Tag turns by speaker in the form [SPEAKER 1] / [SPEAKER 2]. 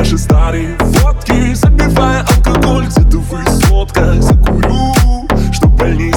[SPEAKER 1] наши старые фотки, запивая алкоголь где-то в высотках. Закурю, чтоб больнее